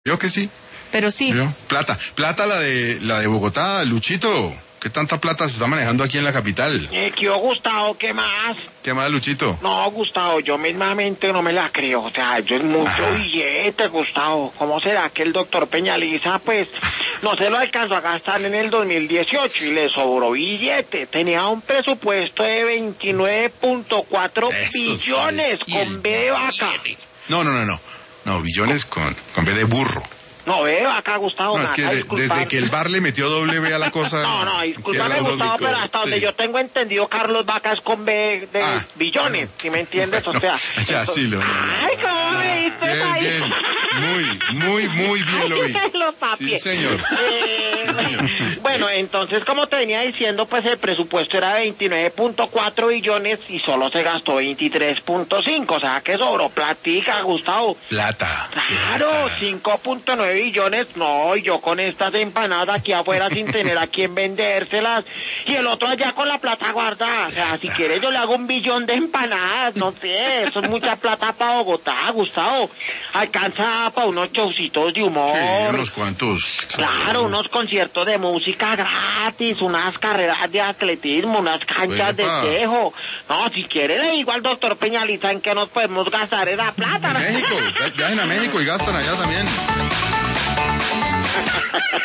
Yo que sí. Pero sí. ¿Vio? Plata la de Bogotá, Luchito. ¿Qué tanta plata se está manejando aquí en la capital? ¿Qué Gustavo? ¿Qué más? ¿Qué más, Luchito? No, Gustavo, yo mismamente no me la creo. O sea, yo es mucho billete, Gustavo. ¿Cómo será que el doctor Peñaliza, pues, no se lo alcanzó a gastar en el 2018 y le sobró billete? Tenía un presupuesto de 29.4 billones con B de vaca. No, billones con B de burro. No, ve acá, Gustavo. No, es que desde que el bar le metió doble B a la cosa. No, discúlpame, Gustavo, pero hasta donde yo tengo entendido, Carlos Vaca es con B de billones, ¿sí me entiendes? O sea... Ya, sí, lo... Ay, ¿cómo me diste ahí? Bien. Muy bien lo vi. Sí, señor. Bueno, entonces, como te venía diciendo, pues el presupuesto era de 29.4 billones y solo se gastó 23.5, o sea, que sobró platica, Gustavo. Plata. Claro, 5.9 billones, no, y yo con estas empanadas aquí afuera sin tener a quién vendérselas, y el otro allá con la plata guardada, o sea, si quieres yo le hago 1 billón de empanadas, no sé, eso es mucha plata para Bogotá, Gustavo, alcanza para unos showcitos de humor. Sí, unos cuantos. Claro, unos conciertos de música gratis, unas carreras de atletismo, unas canchas de tejo, no, si quieres le digo al doctor Peñaliza en que nos podemos gastar esa plata. México, viajen a México y gastan allá también.